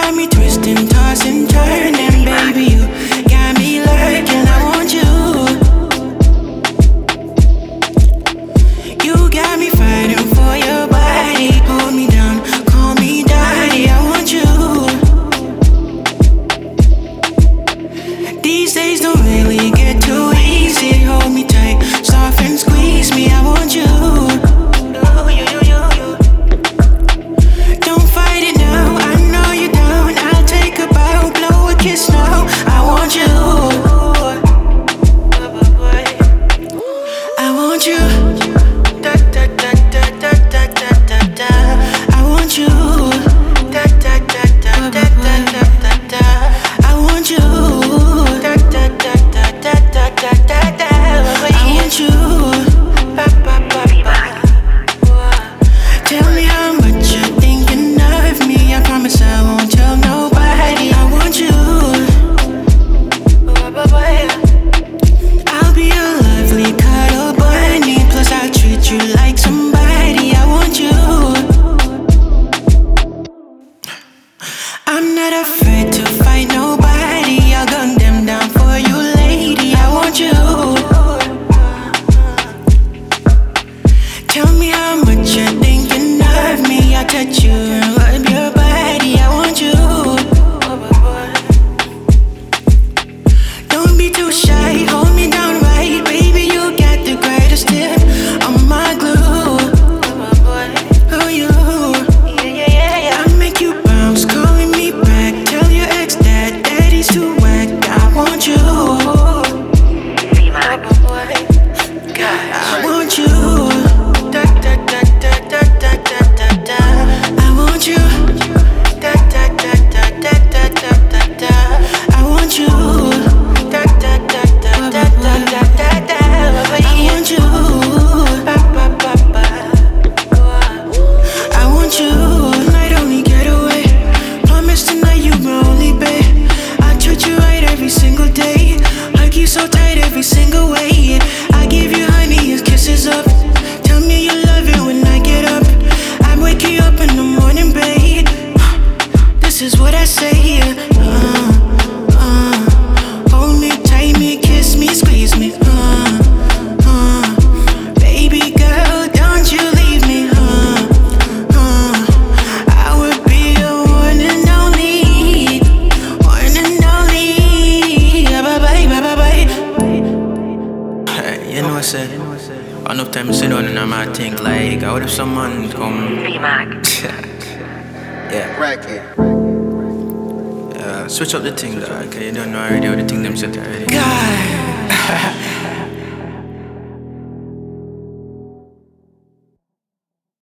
got me twisting, tossing, turning, baby. You got me lurking. I want you. You got me fighting for your body. Hold me down, call me daddy. I want you. These days don't really get too easy. Hold me tight, soft and squeeze me. I want you. Don't fight it now. I know you don't. I'll take a bow, blow a kiss now. I want you. I want you. Da da da da da da da da da. I want you. Da da da da da da da da da. I want you. Da da da da da da da da da. I want you. Ba ba ba ba. Tell me how much you're thinking of me. I promise I won't tell nobody. I want you. I'll be your lovely cuddle bunny. Plus I'll treat you like somebody. I want you. I'm not afraid to fight nobody. I'll gun them down for you, lady. I want you. Tell me how much you're thinking of me. I'll touch you and rub your body. I want you. Don't be too shy, hold me down right. Baby, you got the greatest tip. I'm my glue. Who you? I make you bounce, calling me back. Tell your ex that daddy's too whack. I want you. I want you. Da da da da da da da da da. I want you. Da da da da da da da da da. I want you. Da da da da da da da da da. I want you. Ba ba ba ba. I want you. Tonight only getaway. Promise tonight you my only babe. I treat you right every single day. Hug you so tight every single way. I give you honey and kisses up. Tell me you love it when I get up. I wake you up in the morning, babe. This is what I say. Hold me, tight me, kiss me, squeeze me. Baby girl, don't you leave me. I would be your one and only, one and only. Bye bye, bye bye bye. You know what I said? Enough time to sit down and I might think like, what if someone come? Yeah. Racket. Switch up the thing, dog. You don't know already how the thing them set already. God.